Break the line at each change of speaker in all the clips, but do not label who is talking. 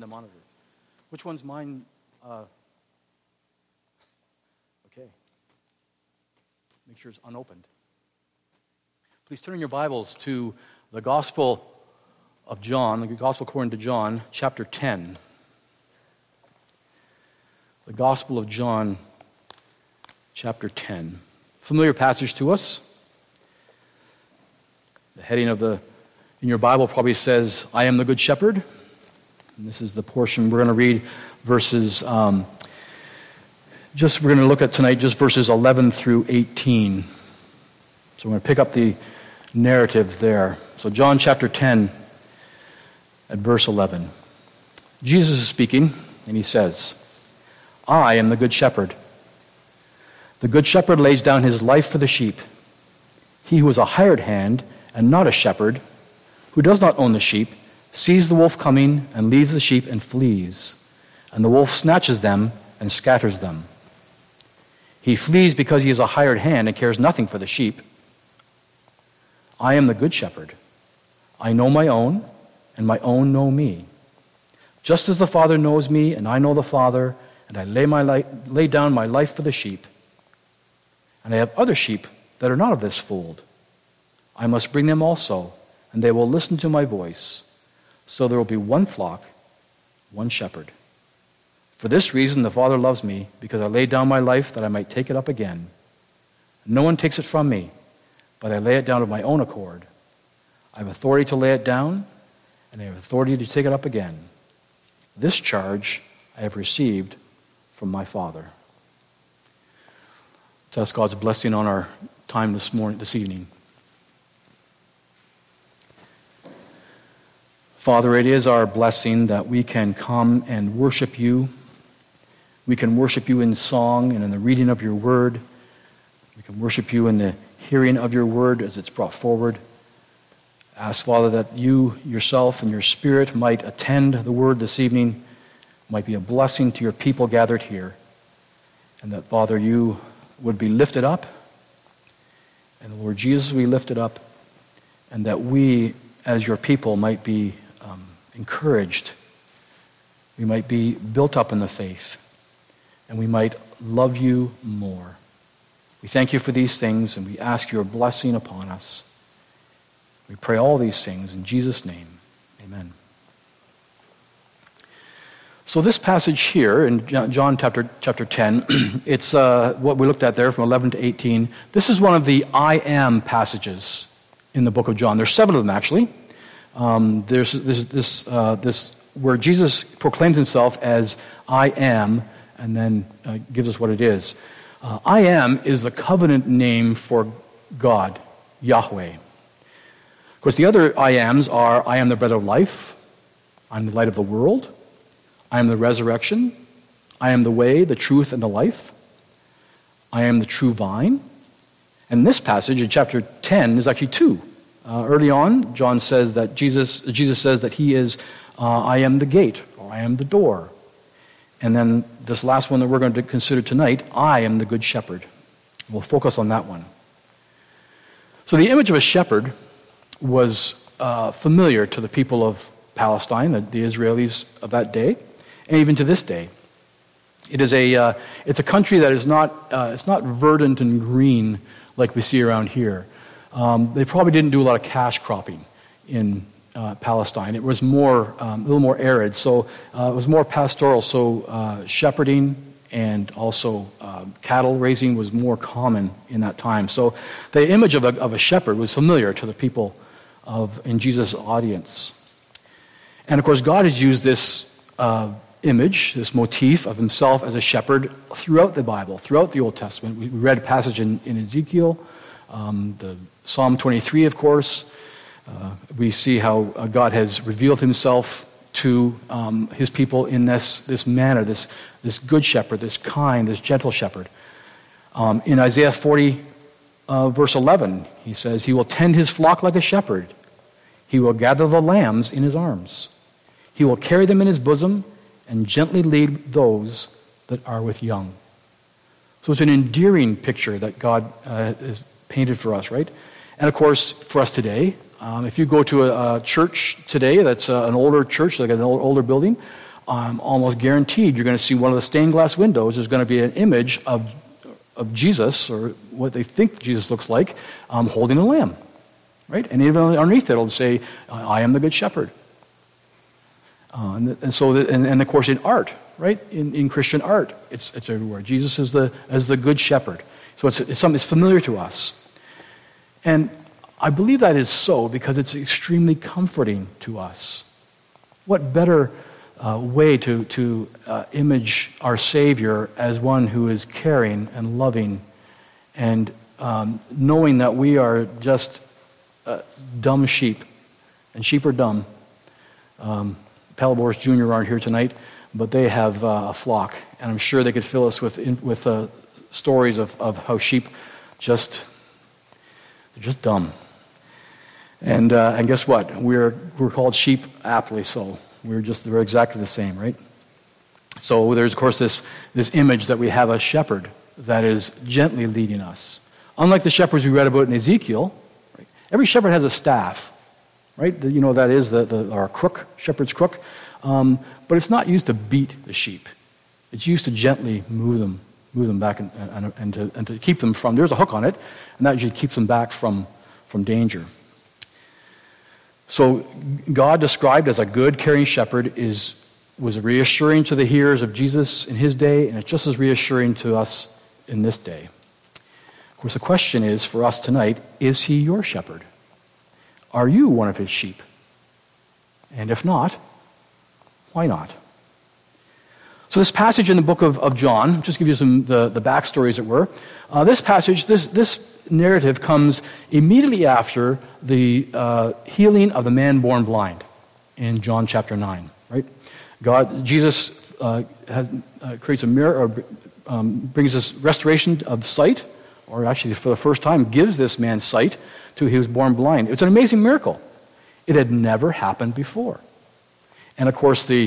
the monitor. Which one's mine? Okay. Make sure it's unopened. Please turn in your Bibles to the Gospel of John, the Gospel according to John, chapter 10. The Gospel of John, chapter 10. Familiar passage to us. The heading in your Bible probably says, I am the Good Shepherd. And this is the portion we're going to read, verses, we're going to look at tonight just verses 11 through 18. So we're going to pick up the narrative there. So John chapter 10 at verse 11. Jesus is speaking, and he says, I am the Good Shepherd. The Good Shepherd lays down his life for the sheep. He who is a hired hand and not a shepherd, who does not own the sheep, sees the wolf coming and leaves the sheep and flees. And the wolf snatches them and scatters them. He flees because he is a hired hand and cares nothing for the sheep. I am the Good Shepherd. I know my own, and my own know me. Just as the Father knows me, and I know the Father, and I lay down my life for the sheep. And I have other sheep that are not of this fold. I must bring them also, and they will listen to my voice. So there will be one flock, one shepherd. For this reason the Father loves me, because I lay down my life that I might take it up again. No one takes it from me, but I lay it down of my own accord. I have authority to lay it down, and I have authority to take it up again. This charge I have received from my Father. Let's ask God's blessing on our time this evening. Father, it is our blessing that we can come and worship you. We can worship you in song and in the reading of your word. We can worship you in the hearing of your word as it's brought forward. Ask, Father, that you yourself and your Spirit might attend the word this evening, might be a blessing to your people gathered here, and that, Father, you would be lifted up, and Lord Jesus, we lifted up, and that we, as your people, might be encouraged. We might be built up in the faith, and we might love you more. We thank you for these things, and we ask your blessing upon us. We pray all these things in Jesus' name. Amen. So this passage here in John chapter 10, it's what we looked at there from 11 to 18. This is one of the I am passages in the book of John. There's 7 of them, actually. There's this where Jesus proclaims himself as I am, and then gives us what it is. I am is the covenant name for God, Yahweh. Of course, the other I ams are, I am the bread of life, I'm the light of the world, I am the resurrection, I am the way, the truth, and the life, I am the true vine. And this passage in chapter 10 is actually 2. Early on, John says that Jesus says that he is, I am the gate, or I am the door. And then this last one that we're going to consider tonight, I am the Good Shepherd. We'll focus on that one. So the image of a shepherd was familiar to the people of Palestine, the Israelis of that day, and even to this day. It's a country that is not it's not verdant and green like we see around here. They probably didn't do a lot of cash cropping in Palestine. It was a little more arid, so it was more pastoral. So shepherding and also cattle raising was more common in that time. So the image of a shepherd was familiar to the people in Jesus' audience. And of course, God has used this image, this motif of himself as a shepherd throughout the Bible, throughout the Old Testament. We read a passage in Ezekiel, the Psalm 23, of course. We see how God has revealed himself to his people in this manner, this good shepherd, this kind, this gentle shepherd. In Isaiah 40, verse 11, he says, he will tend his flock like a shepherd. He will gather the lambs in his arms. He will carry them in his bosom and gently lead those that are with young. So it's an endearing picture that God has painted for us, right? And of course, for us today, if you go to a church today that's an older church, like an older building, I'm almost guaranteed you're going to see one of the stained glass windows. There's going to be an image of Jesus, or what they think Jesus looks like, holding a lamb, right? And even underneath it, it'll say, "I am the good shepherd." And of course, in art, right? In Christian art, it's everywhere. Jesus is as the good shepherd. So it's something that's familiar to us, and I believe that is so because it's extremely comforting to us. What better way to image our Savior as one who is caring and loving, and knowing that we are just dumb sheep, and sheep are dumb. Pelibors Jr. aren't here tonight, but they have a flock, and I'm sure they could fill us with stories of how sheep they're just dumb. And guess what? We're called sheep aptly so. We're exactly the same, right? So there's, of course, this image that we have a shepherd that is gently leading us. Unlike the shepherds we read about in Ezekiel, right? Every shepherd has a staff, right? That is our crook, shepherd's crook. But it's not used to beat the sheep. It's used to gently move them back and to keep them from, there's a hook on it, and that usually keeps them back from danger. So God, described as a good, caring shepherd, was reassuring to the hearers of Jesus in his day, and it's just as reassuring to us in this day. Of course, the question is for us tonight, is he your shepherd? Are you one of his sheep? And if not, why not? So this passage in the book of John, just give you the backstory, as it were. This passage, this narrative comes immediately after the healing of the man born blind in John chapter 9. Right? Jesus creates a miracle, brings this restoration of sight, or actually for the first time gives this man sight to he was born blind. It's an amazing miracle. It had never happened before. And of course, the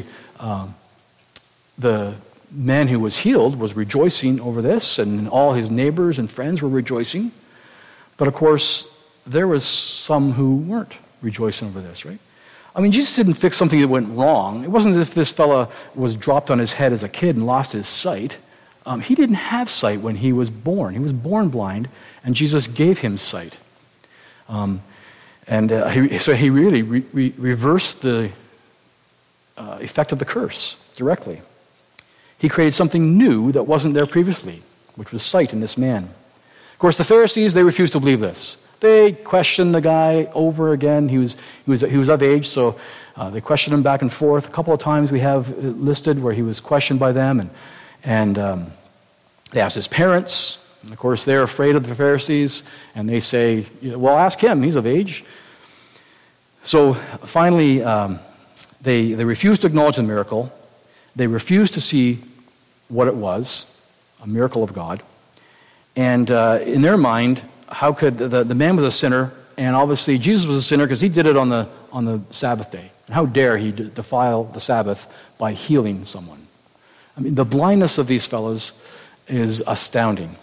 man who was healed was rejoicing over this, and all his neighbors and friends were rejoicing. But of course, there was some who weren't rejoicing over this, right? I mean, Jesus didn't fix something that went wrong. It wasn't as if this fella was dropped on his head as a kid and lost his sight. He didn't have sight when he was born. He was born blind, and Jesus gave him sight. So he really reversed the effect of the curse directly. He created something new that wasn't there previously, which was sight in this man. Of course, the Pharisees, they refused to believe this. They questioned the guy over again. He was of age, so they questioned him back and forth. A couple of times we have listed where he was questioned by them, and they asked his parents. And of course, they're afraid of the Pharisees, and they say, well, ask him, he's of age. So finally, they refused to acknowledge the miracle. They refused to see what it was, a miracle of God. And in their mind, how could the man was a sinner, and obviously Jesus was a sinner because he did it on the Sabbath day. And how dare he defile the Sabbath by healing someone? I mean, the blindness of these fellows is astounding.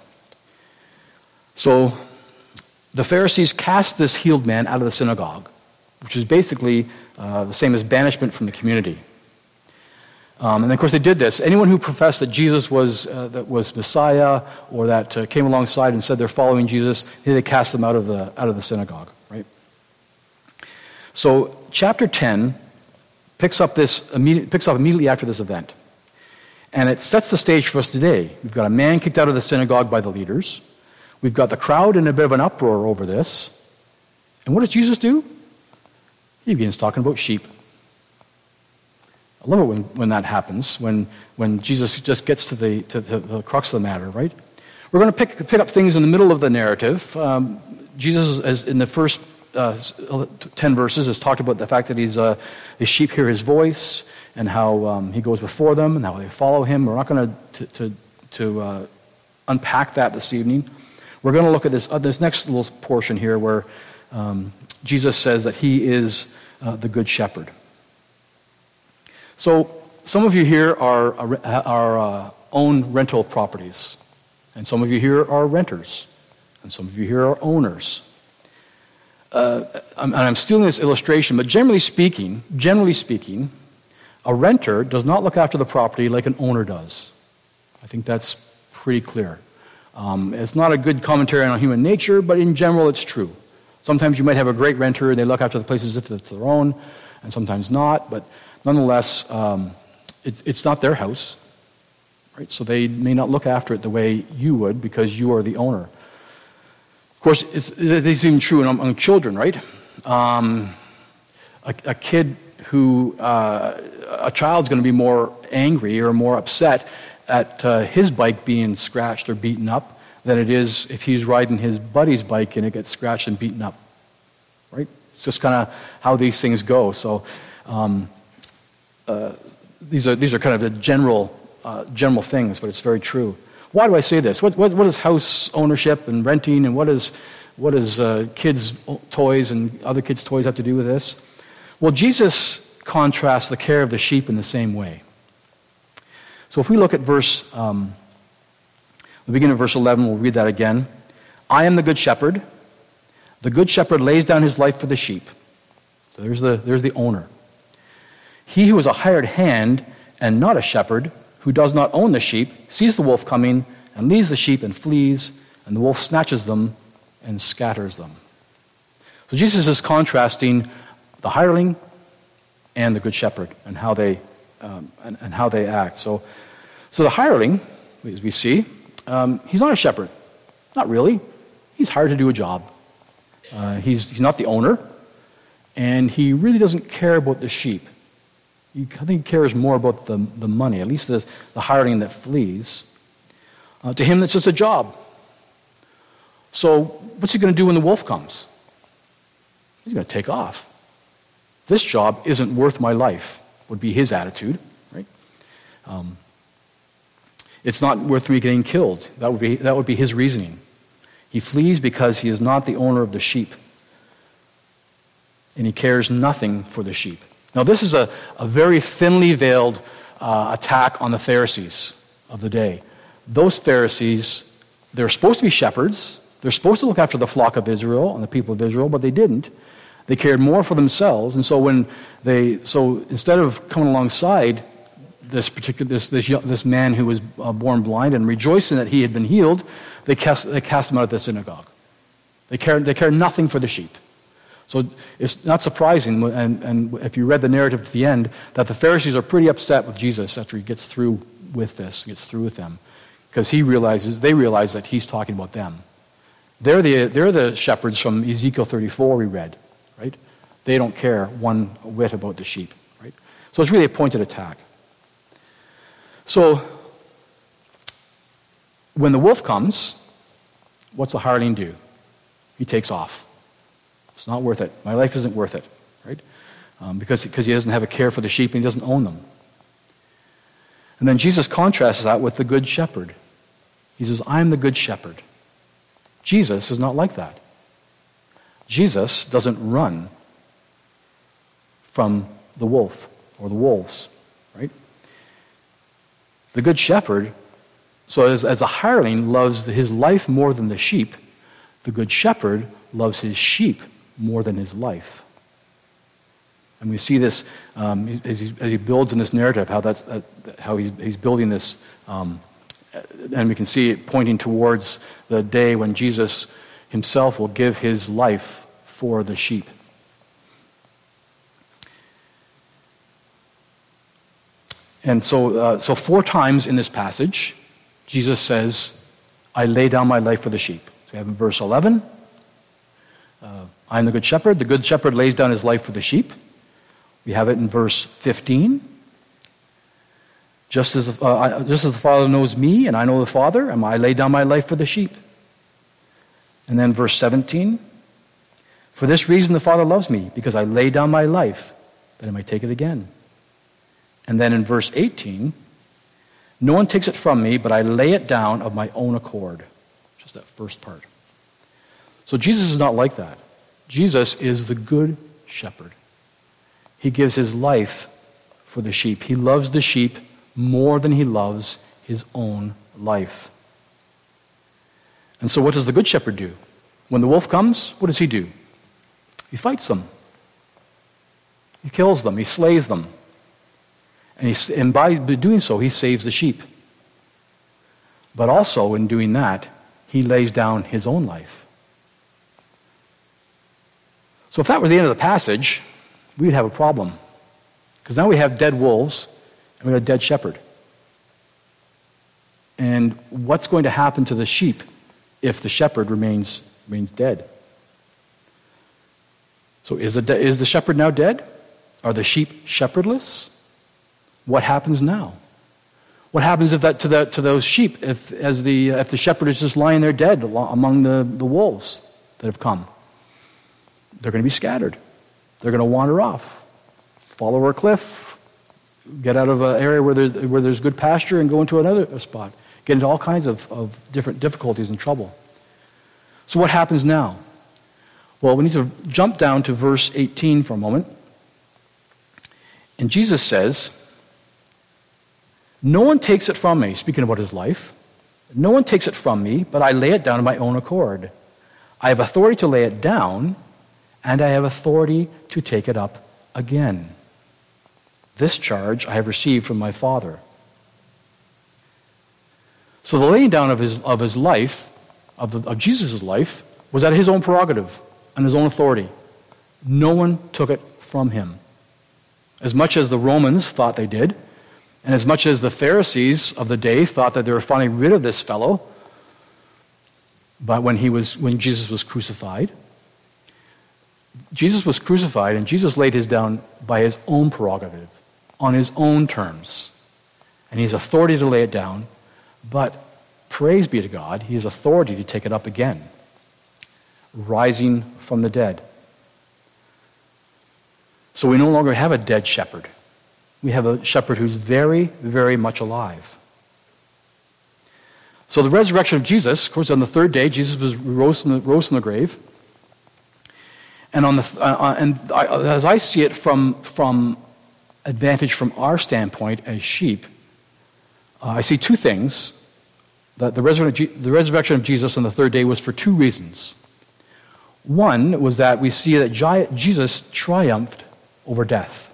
So the Pharisees cast this healed man out of the synagogue, which is basically the same as banishment from the community. And of course they did this. Anyone who professed that Jesus was Messiah, or that came alongside and said they're following Jesus, they cast them out of the synagogue. Right. So chapter 10 picks up immediately after this event, and it sets the stage for us today. We've got a man kicked out of the synagogue by the leaders. We've got the crowd in a bit of an uproar over this. And what does Jesus do? He begins talking about sheep. I love it when that happens, when Jesus just gets to the crux of the matter, right? We're going to pick up things in the middle of the narrative. Jesus, as in the first 10 verses, has talked about the fact that his sheep hear his voice, and how he goes before them, and how they follow him. We're not going to unpack that this evening. We're going to look at this next little portion here where Jesus says that he is the good shepherd. So some of you here are own rental properties, and some of you here are renters, and some of you here are owners. I'm stealing this illustration, but generally speaking, A renter does not look after the property like an owner does. I think that's pretty clear. It's not a good commentary on human nature, but in general it's true. Sometimes you might have a great renter and they look after the place as if it's their own, and sometimes not, but nonetheless, it's not their house, right? So they may not look after it the way you would because you are the owner. Of course, it's even true among children, right? A kid who, a child's going to be more angry or more upset at his bike being scratched or beaten up than it is if he's riding his buddy's bike and it gets scratched and beaten up, right? It's just kind of how these things go. So these are kind of the general things, but it's very true. Why do I say this? What is house ownership and renting, and what does kids' toys and other kids' toys have to do with this? Well, Jesus contrasts the care of the sheep in the same way. So if we look at the beginning of verse 11, we'll read that again. I am the good shepherd. The good shepherd lays down his life for the sheep. So there's the owner. He who is a hired hand and not a shepherd, who does not own the sheep, sees the wolf coming and leaves the sheep and flees, and the wolf snatches them and scatters them. So Jesus is contrasting the hireling and the good shepherd and how they act. So the hireling, as we see, he's not a shepherd. Not really. He's hired to do a job. He's not the owner, and he really doesn't care about the sheep. I think he cares more about the money, at least the hireling that flees. To him, that's just a job. So what's he going to do when the wolf comes? He's going to take off. This job isn't worth my life, would be his attitude, right? It's not worth me getting killed. That would be his reasoning. He flees because he is not the owner of the sheep, and he cares nothing for the sheep. Now, this is a very thinly veiled attack on the Pharisees of the day. Those Pharisees, they're supposed to be shepherds. They're supposed to look after the flock of Israel and the people of Israel, but they didn't. They cared more for themselves, and so instead of coming alongside this man who was born blind and rejoicing that he had been healed, they cast him out of the synagogue. They care nothing for the sheep. So it's not surprising, and if you read the narrative to the end, that the Pharisees are pretty upset with Jesus after he gets through with them, because they realize that he's talking about them. They're the shepherds from Ezekiel 34 we read, right? They don't care one whit about the sheep, right? So it's really a pointed attack. So when the wolf comes, what's the hireling do? He takes off. It's not worth it. My life isn't worth it, right? Because he doesn't have a care for the sheep and he doesn't own them. And then Jesus contrasts that with the good shepherd. He says, I am the good shepherd. Jesus is not like that. Jesus doesn't run from the wolf or the wolves, right? The good shepherd, so as a hireling loves his life more than the sheep, the good shepherd loves his sheep more than his life. And we see this as he builds in this narrative, how he's building this, and we can see it pointing towards the day when Jesus himself will give his life for the sheep. And so 4 times in this passage, Jesus says, I lay down my life for the sheep. So we have in verse 11, I am the good shepherd. The good shepherd lays down his life for the sheep. We have it in verse 15. Just as the Father knows me, and I know the Father, and I lay down my life for the sheep. And then verse 17, for this reason the Father loves me, because I lay down my life, that I might take it again. And then in verse 18, no one takes it from me, but I lay it down of my own accord. Just that first part. So Jesus is not like that. Jesus is the good shepherd. He gives his life for the sheep. He loves the sheep more than he loves his own life. And so what does the good shepherd do? When the wolf comes, what does he do? He fights them. He kills them. He slays them. And by doing so, he saves the sheep. But also, in doing that, he lays down his own life. So if that was the end of the passage, we'd have a problem. Because now we have dead wolves, and we have a dead shepherd. And what's going to happen to the sheep if the shepherd remains dead? So is the shepherd now dead? Are the sheep shepherdless? What happens now? What happens to those sheep if the shepherd is just lying there dead among the wolves that have come? They're going to be scattered. They're going to wander off, fall over a cliff, get out of an area where there's good pasture and go into another spot, get into all kinds of different difficulties and trouble. So what happens now? Well, we need to jump down to verse 18 for a moment. And Jesus says, "No one takes it from me," speaking about his life. "No one takes it from me, but I lay it down of my own accord. I have authority to lay it down, and I have authority to take it up again. This charge I have received from my Father." So the laying down of his life, of Jesus' life, was at his own prerogative and his own authority. No one took it from him. As much as the Romans thought they did, and as much as the Pharisees of the day thought that they were finally rid of this fellow, but when Jesus was crucified, and Jesus laid his down by his own prerogative, on his own terms. And he has authority to lay it down, but praise be to God, he has authority to take it up again, rising from the dead. So we no longer have a dead shepherd. We have a shepherd who's very, very much alive. So the resurrection of Jesus, of course, on the third day, Jesus was rose in the grave. And as I see it from advantage from our standpoint as sheep, I see two things. That the resurrection of Jesus on the third day was for two reasons. One was that we see that Jesus triumphed over death.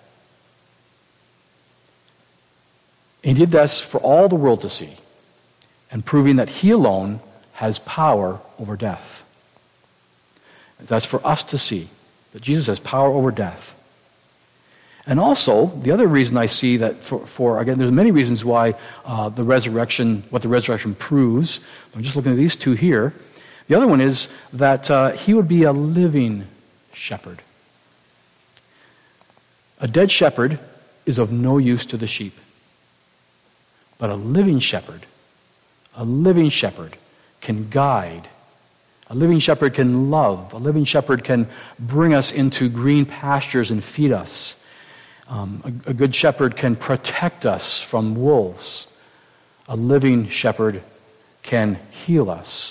He did this for all the world to see, and proving that he alone has power over death. That's for us to see, that Jesus has power over death. And also, the other reason I see that again, there's many reasons why what the resurrection proves. I'm just looking at these two here. The other one is that he would be a living shepherd. A dead shepherd is of no use to the sheep. But a living shepherd can guide. A living shepherd can love. A living shepherd can bring us into green pastures and feed us. A good shepherd can protect us from wolves. A living shepherd can heal us.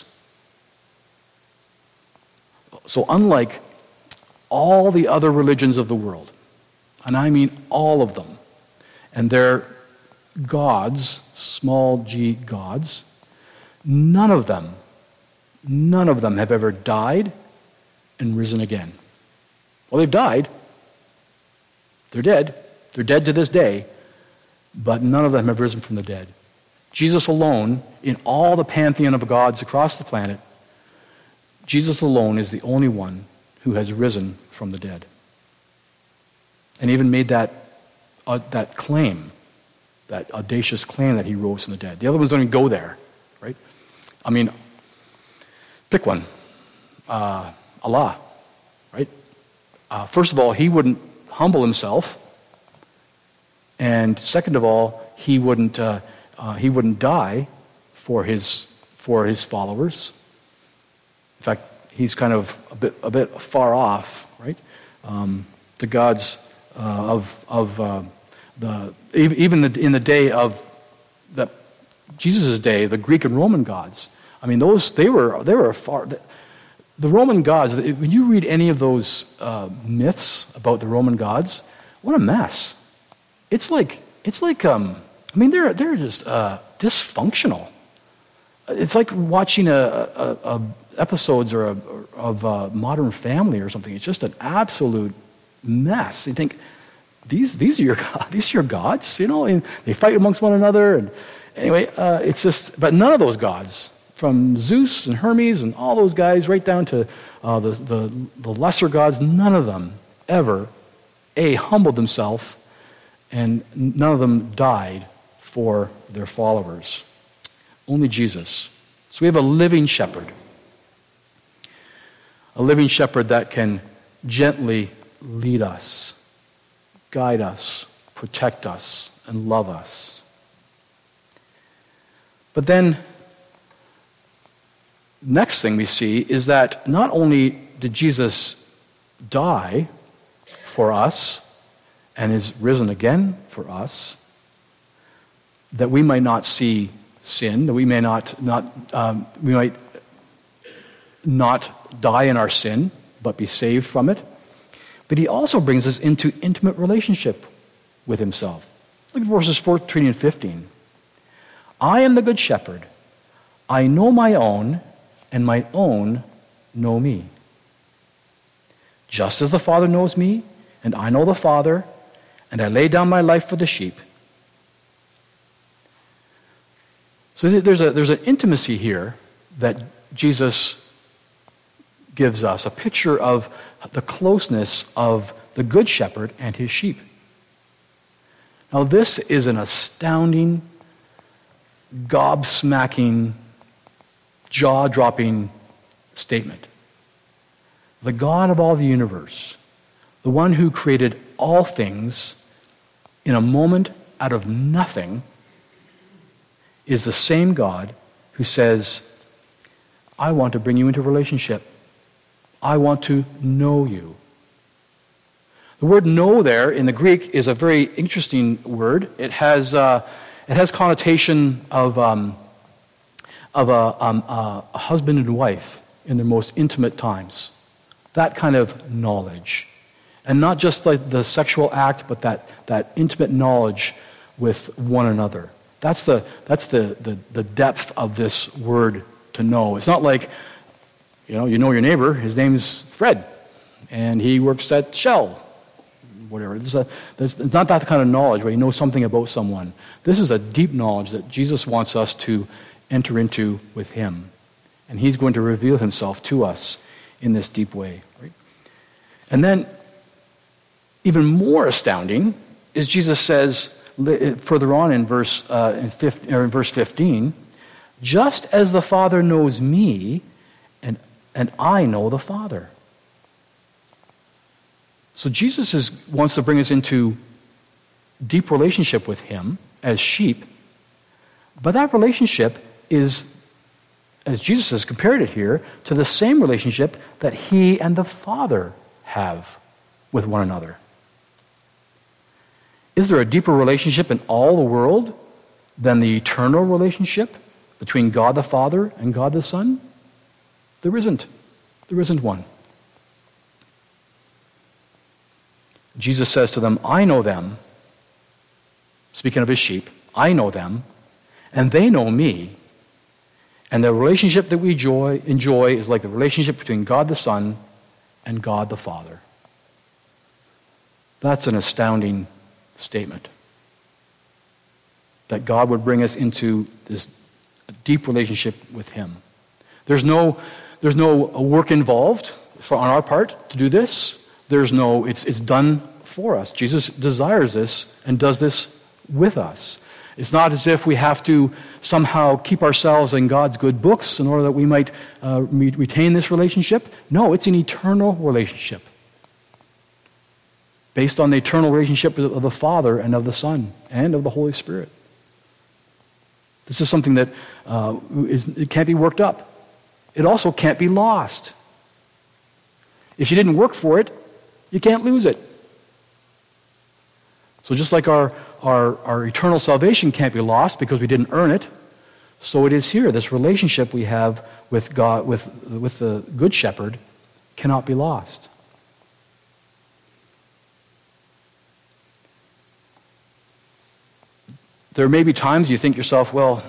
So unlike all the other religions of the world, and I mean all of them, and their gods, small g gods, none of them have ever died and risen again. Well, they've died. They're dead. They're dead to this day, but none of them have risen from the dead. Jesus alone, in all the pantheon of gods across the planet, Jesus alone is the only one who has risen from the dead. And even made that claim, that audacious claim that he rose from the dead. The other ones don't even go there, right? I mean, pick one. Allah, right? First of all, he wouldn't humble himself, and second of all, he wouldn't die for his followers. In fact, he's kind of a bit far off, right? The gods even in the day of Jesus' day, the Greek and Roman gods. I mean, they were far. The Roman gods. When you read any of those myths about the Roman gods, what a mess! It's like I mean, they're just dysfunctional. It's like watching episodes of Modern Family or something. It's just an absolute mess. You think, these are your gods, and they fight amongst one another. And anyway, it's just, but none of those gods, from Zeus and Hermes and all those guys, right down to the lesser gods, none of them ever, humbled themselves, and none of them died for their followers. Only Jesus. So we have a living shepherd. A living shepherd that can gently lead us, guide us, protect us, and love us. But then, next thing we see is that not only did Jesus die for us and is risen again for us, that we might not see sin, that we may we might not die in our sin, but be saved from it. But he also brings us into intimate relationship with himself. Look at verses 14 and 15. I am the good shepherd. I know my own, and my own know me. Just as the Father knows me, and I know the Father, and I lay down my life for the sheep. So there's an intimacy here that Jesus gives us, a picture of the closeness of the good shepherd and his sheep. Now this is an astounding, gobsmacking, jaw-dropping statement. The God of all the universe, the one who created all things in a moment out of nothing, is the same God who says, I want to bring you into relationship. I want to know you. The word know there in the Greek is a very interesting word. It has connotation of a husband and wife in their most intimate times. That kind of knowledge. And not just like the sexual act, but that intimate knowledge with one another. That's the depth of this word to know. It's not like, you know your neighbor, his name's Fred, and he works at Shell, whatever. It's not that kind of knowledge where you know something about someone. This is a deep knowledge that Jesus wants us to enter into with him. And he's going to reveal himself to us in this deep way. Right? And then, even more astounding, is Jesus says, further on in verse 15, just as the Father knows me, and I know the Father. So Jesus wants to bring us into deep relationship with him as sheep, but that relationship is, as Jesus has compared it here, to the same relationship that he and the Father have with one another. Is there a deeper relationship in all the world than the eternal relationship between God the Father and God the Son? There isn't. There isn't one. Jesus says to them, I know them, speaking of his sheep, I know them, and they know me. And the relationship that we enjoy is like the relationship between God the Son and God the Father. That's an astounding statement. That God would bring us into this deep relationship with him. There's no work involved on our part to do this. It's done for us. Jesus desires this and does this with us. It's not as if we have to somehow keep ourselves in God's good books in order that we might retain this relationship. No, it's an eternal relationship based on the eternal relationship of the Father and of the Son and of the Holy Spirit. This is something that it can't be worked up. It also can't be lost. If you didn't work for it, you can't lose it. So just like our eternal salvation can't be lost because we didn't earn it, so it is here. This relationship we have with God, with the Good Shepherd, cannot be lost. There may be times you think to yourself, well,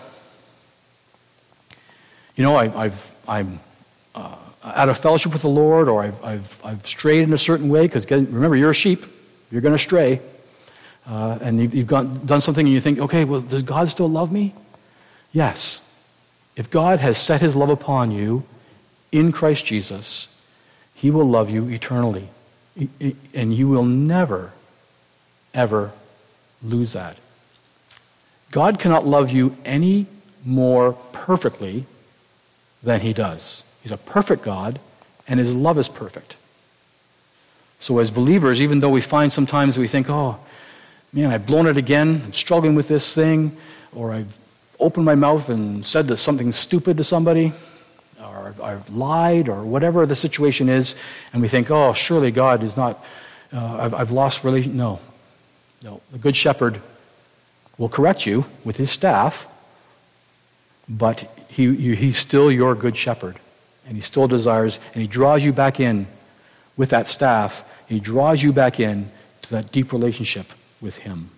I'm out of fellowship with the Lord, or I've strayed in a certain way, because remember, you're a sheep, you're going to stray. and you've done something and you think, okay, well, does God still love me? Yes. If God has set his love upon you in Christ Jesus, he will love you eternally. And you will never, ever lose that. God cannot love you any more perfectly than he does. He's a perfect God, and his love is perfect. So as believers, even though we find sometimes we think, oh, man, I've blown it again, I'm struggling with this thing, or I've opened my mouth and said something stupid to somebody, or I've lied, or whatever the situation is, and we think, oh, surely God is not, I've lost relation. No. The Good Shepherd will correct you with his staff, but he's still your Good Shepherd, and he still desires, and he draws you back in with that staff. He draws you back in to that deep relationship with him.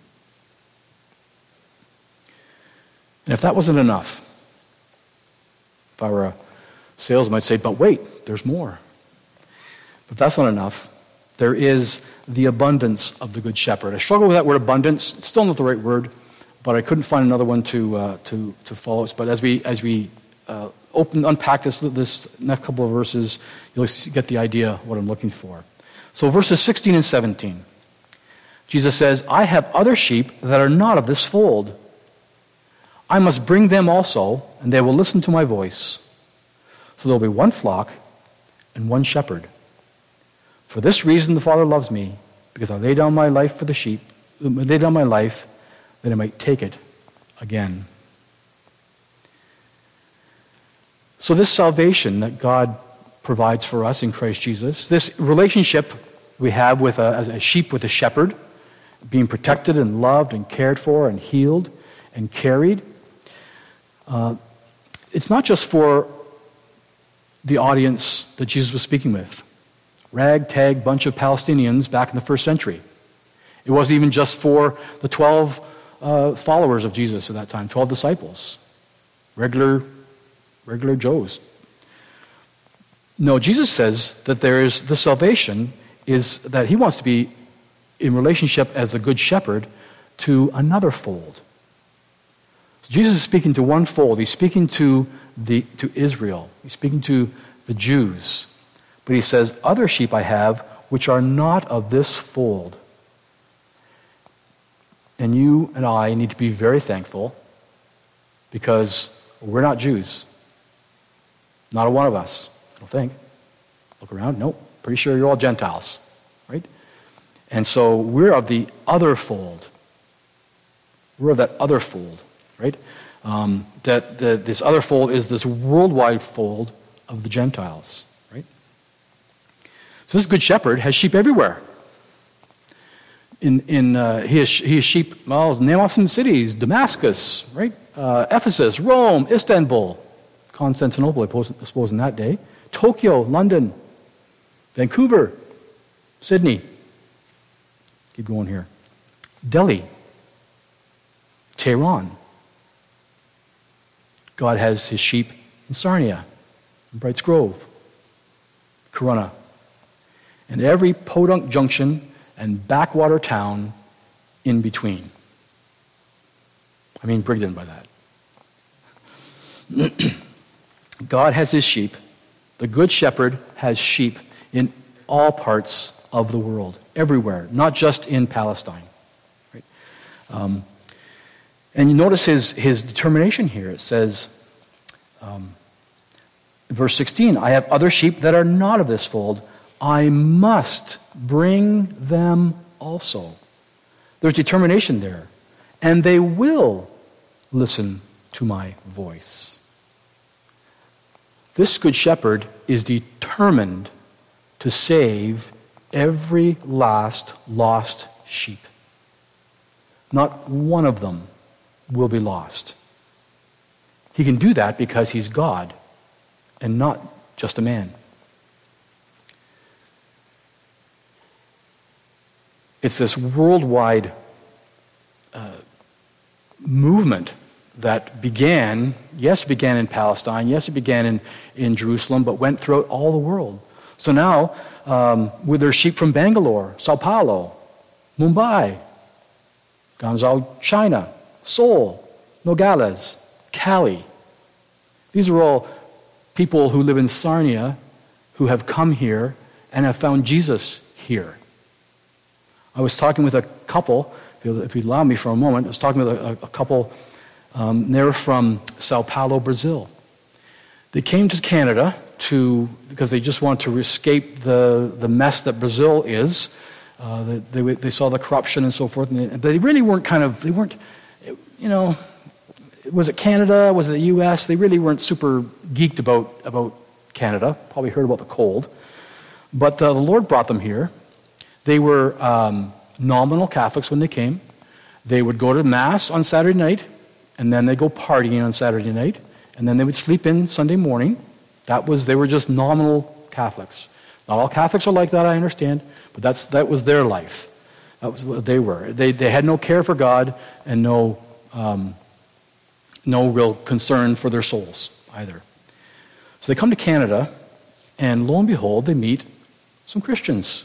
And if that wasn't enough, if I were a salesman, I'd say, but wait, there's more. But if that's not enough, there is the abundance of the Good Shepherd. I struggle with that word abundance. It's still not the right word, but I couldn't find another one to follow us. But as we unpack this next couple of verses, you'll get the idea of what I'm looking for. So verses 16 and 17, Jesus says, I have other sheep that are not of this fold. I must bring them also, and they will listen to my voice. So there will be one flock and one shepherd. For this reason the Father loves me, because I lay down my life for the sheep, lay down my life that I might take it again. So this salvation that God provides for us in Christ Jesus, this relationship we have with a sheep with a shepherd, being protected and loved and cared for and healed and carried, it's not just for the audience that Jesus was speaking with. Ragtag bunch of Palestinians back in the first century. It wasn't even just for the 12 followers of Jesus at that time, 12 disciples, regular Joes. No, Jesus says that there is the salvation is that he wants to be in relationship as a good shepherd to another fold. So Jesus is speaking to one fold. He's speaking to Israel. He's speaking to the Jews. But he says, other sheep I have which are not of this fold. And you and I need to be very thankful because we're not Jews. Not a one of us, I don't think. Look around, nope. Pretty sure you're all Gentiles, right? And so we're of the other fold. We're of that other fold, right? This other fold is this worldwide fold of the Gentiles, right? So this Good Shepherd has sheep everywhere. He has sheep, well, name off some cities, Damascus, right? Ephesus, Rome, Istanbul, Constantinople, I suppose in that day, Tokyo, London, Vancouver, Sydney. Keep going here. Delhi, Tehran. God has his sheep in Sarnia, in Brights Grove, Corunna, and every podunk junction and backwater town in between. I mean Brigden by that. God has his sheep. The Good Shepherd has sheep in all parts of the world, everywhere, not just in Palestine. Right? And you notice his determination here. It says, verse 16, I have other sheep that are not of this fold. I must bring them also. There's determination there. And they will listen to my voice. This Good Shepherd is determined to save every last lost sheep. Not one of them will be lost. He can do that because he's God and not just a man. It's this worldwide movement that began in Palestine, yes, it began in Jerusalem, but went throughout all the world. So now, with their sheep from Bangalore, Sao Paulo, Mumbai, Guangzhou, China, Seoul, Nogales, Cali. These are all people who live in Sarnia who have come here and have found Jesus here. I was talking with a couple, if you allow me for a moment, I was talking with a couple, they're from Sao Paulo, Brazil. They came to Canada because they just want to escape the mess that Brazil is. They saw the corruption and so forth, but they really weren't was it Canada, was it the U.S.? They really weren't super geeked about Canada, probably heard about the cold. But the Lord brought them here. They were nominal Catholics when they came. They would go to Mass on Saturday night, and then they'd go partying on Saturday night, and then they would sleep in Sunday morning. They were just nominal Catholics. Not all Catholics are like that, I understand, but that was their life. That was what they were. They had no care for God and no real concern for their souls either. So they come to Canada, and lo and behold, they meet some Christians.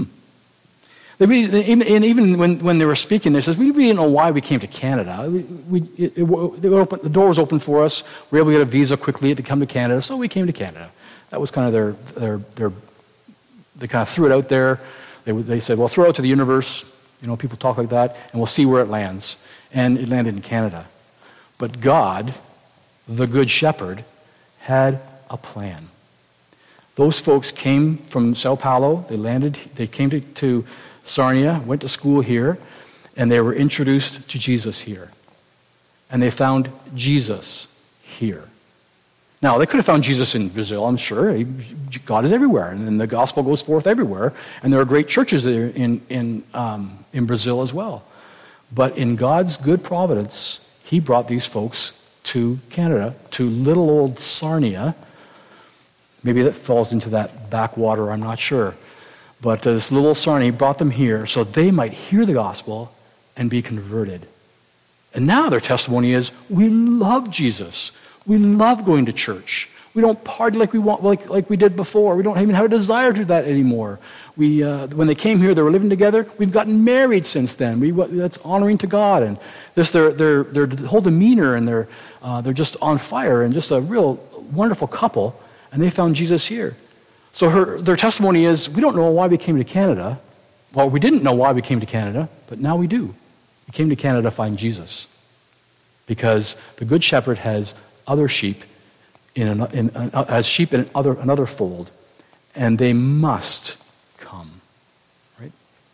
Even when they were speaking, they says, we really didn't know why we came to Canada. The door was open for us. We were able to get a visa quickly to come to Canada, so we came to Canada. That was kind of their they kind of threw it out there. They said, well, throw it out to the universe. People talk like that, and we'll see where it lands. And it landed in Canada. But God, the Good Shepherd, had a plan. Those folks came from Sao Paulo. They came to Sarnia, went to school here, and they were introduced to Jesus here. And they found Jesus here. Now, they could have found Jesus in Brazil, I'm sure. God is everywhere, and then the gospel goes forth everywhere. And there are great churches there in Brazil as well. But in God's good providence, he brought these folks to Canada, to little old Sarnia. Maybe that falls into that backwater, I'm not sure. But this little Sarnia, he brought them here so they might hear the gospel and be converted. And now their testimony is, we love Jesus. We love going to church. We don't party like we did before. We don't even have a desire to do that anymore. When they came here, they were living together. We've gotten married since then. That's honoring to God, and this their whole demeanor, and they're just on fire, and just a real wonderful couple. And they found Jesus here. So their testimony is, we don't know why we came to Canada. Well, we didn't know why we came to Canada, but now we do. We came to Canada to find Jesus, because the Good Shepherd has other sheep as sheep in another fold, and they must come, right?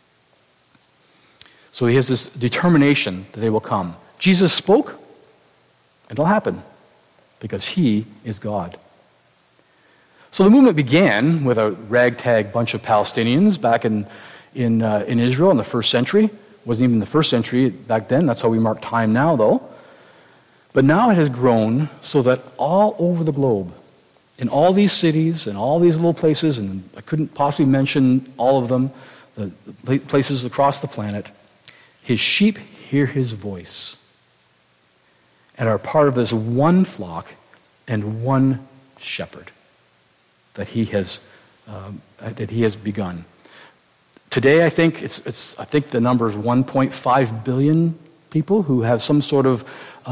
So he has this determination that they will come. Jesus spoke, it'll happen, because he is God. So the movement began with a ragtag bunch of Palestinians back in Israel in the first century. It wasn't even the first century back then. That's how we mark time now, though. But now it has grown so that all over the globe, in all these cities and all these little places, and I couldn't possibly mention all of them, the places across the planet, his sheep hear his voice and are part of this one flock and one shepherd that he has begun. Today, I think the number is 1.5 billion people who have some sort of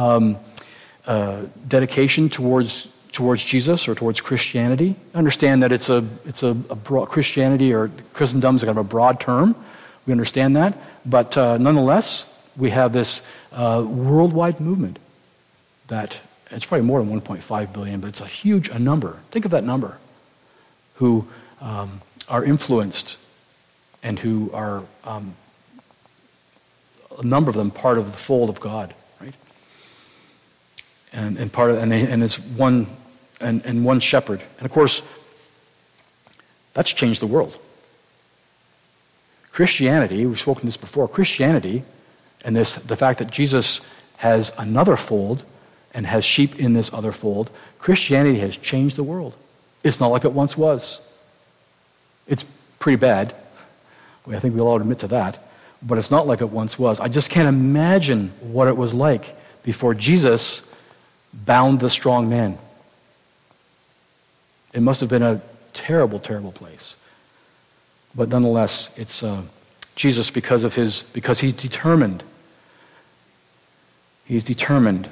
dedication towards Jesus or towards Christianity. Understand that it's a broad, Christianity or Christendom is kind of a broad term. We understand that, but nonetheless, we have this worldwide movement that it's probably more than 1.5 billion, but it's a huge number. Think of that number, who are influenced and who are a number of them part of the fold of God, right? And it's one and one shepherd. And of course, that's changed the world. Christianity, we've spoken this before, Christianity and the fact that Jesus has another fold and has sheep in this other fold, Christianity has changed the world. It's not like it once was. It's pretty bad. I think we all admit to that. But it's not like it once was. I just can't imagine what it was like before Jesus bound the strong man. It must have been a terrible, terrible place. But nonetheless, it's Jesus because he's determined He's determined.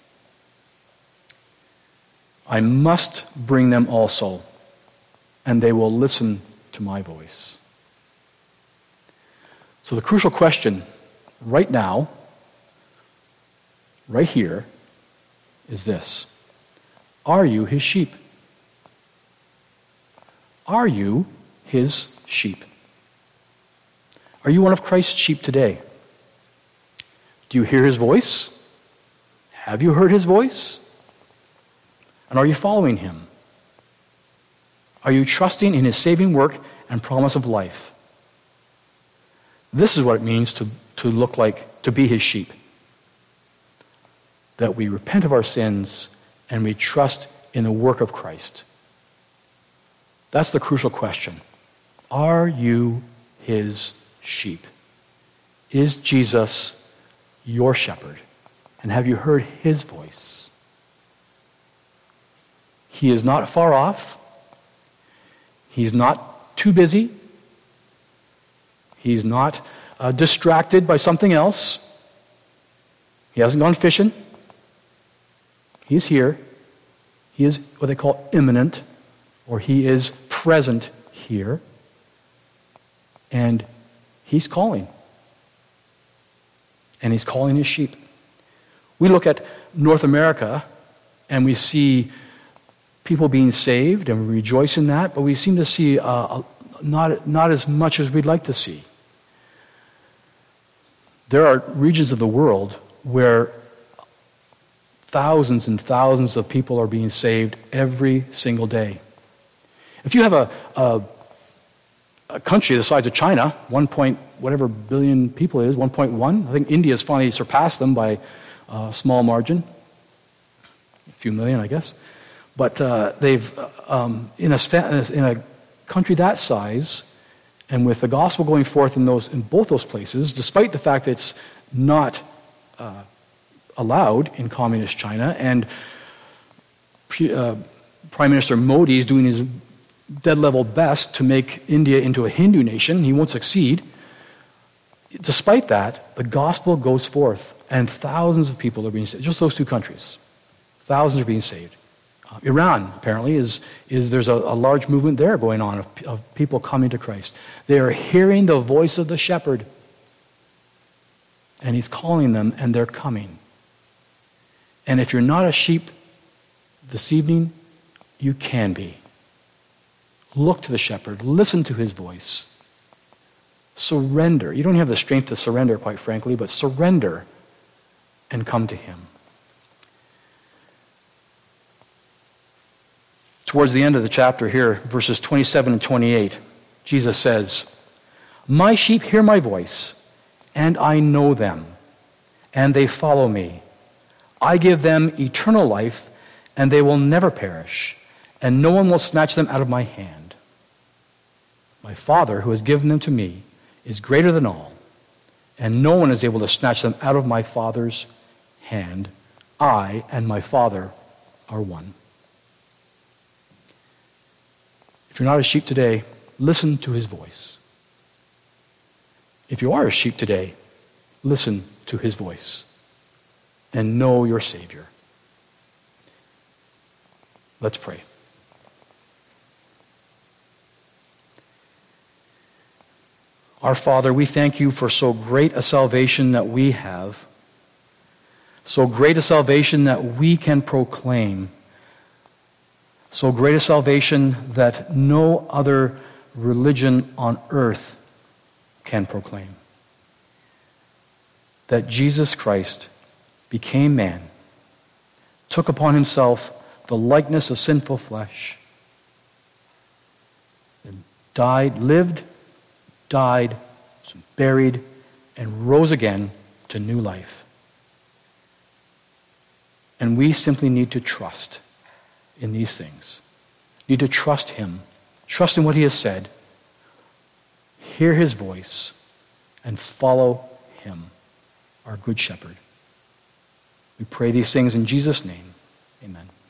I must bring them also, and they will listen to my voice. So the crucial question right now, right here, is this: are you his sheep? Are you his sheep? Are you one of Christ's sheep today? Do you hear his voice? Have you heard his voice? And are you following him? Are you trusting in his saving work and promise of life? This is what it means to look like, to be his sheep. That we repent of our sins and we trust in the work of Christ. That's the crucial question. Are you his sheep? Is Jesus your shepherd? And have you heard his voice? He is not far off. He's not too busy. He's not distracted by something else. He hasn't gone fishing. He's here. He is what they call imminent, or he is present here. And he's calling. And he's calling his sheep. We look at North America and we see people being saved and we rejoice in that, but we seem to see not as much as we'd like to see. There are regions of the world where thousands and thousands of people are being saved every single day. If you have a country the size of China, 1 point whatever billion people it is, 1.1, I think India has finally surpassed them by a small margin, a few million, I guess. But they've in a country that size, and with the gospel going forth in both those places, despite the fact that it's not allowed in communist China, and Prime Minister Modi is doing his dead-level best to make India into a Hindu nation. He won't succeed. Despite that, the gospel goes forth, and thousands of people are being saved. Just those two countries. Thousands are being saved. Iran, apparently, there's a large movement there going on of people coming to Christ. They are hearing the voice of the shepherd, and he's calling them, and they're coming. And if you're not a sheep this evening, you can be. Look to the shepherd. Listen to his voice. Surrender. You don't have the strength to surrender, quite frankly, but surrender and come to him. Towards the end of the chapter here, verses 27 and 28, Jesus says, "My sheep hear my voice, and I know them, and they follow me. I give them eternal life, and they will never perish, and no one will snatch them out of my hand. My Father, who has given them to me, is greater than all, and no one is able to snatch them out of my Father's hand. I and my Father are one." If you're not a sheep today, listen to his voice. If you are a sheep today, listen to his voice and know your Savior. Let's pray. Our Father, we thank you for so great a salvation that we have, so great a salvation that we can proclaim, so great a salvation that no other religion on earth can proclaim. That Jesus Christ became man, took upon himself the likeness of sinful flesh, and lived, died, was buried, and rose again to new life. And we simply need to trust in these things. Need to trust him, trust in what he has said, hear his voice, and follow him, our good shepherd. We pray these things in Jesus' name. Amen.